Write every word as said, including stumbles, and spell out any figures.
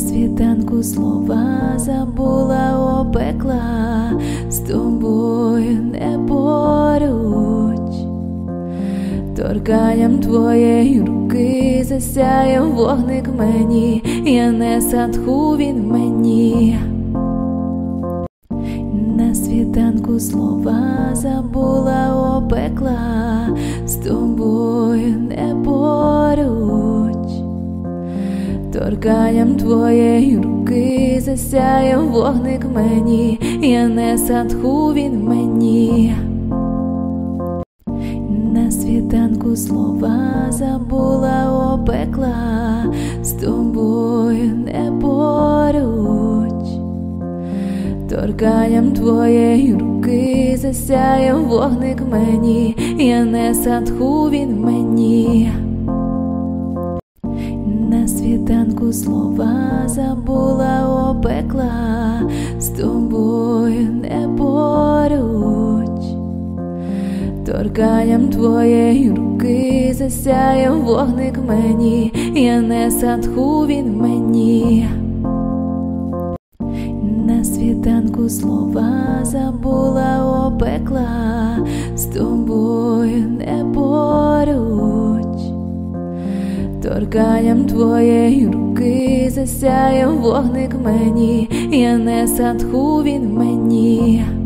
світанку слова забула, опекла, з тобою не поруч. Торканням твоєї руки засяяв вогник мені, я не садху, він мені. На світанку слова забула, опекла, з тобою не поруч. Торканням твоєї руки засяяв вогник мені, я не садху, він мені. На світанку слова забула, опекла, з тобою не поруч. Торканням твоєї руки засяяв вогник мені, я не садху, він мені. На світанку слова забула, опекла, з тобою не поруч. Торканням твоєї руки засяяв вогник мені, я не садху, він мені. На світанку слова забула, опекла, з тобою не поруч. Торканням твоєї руки засяяв вогник мені, я не садху, він мені.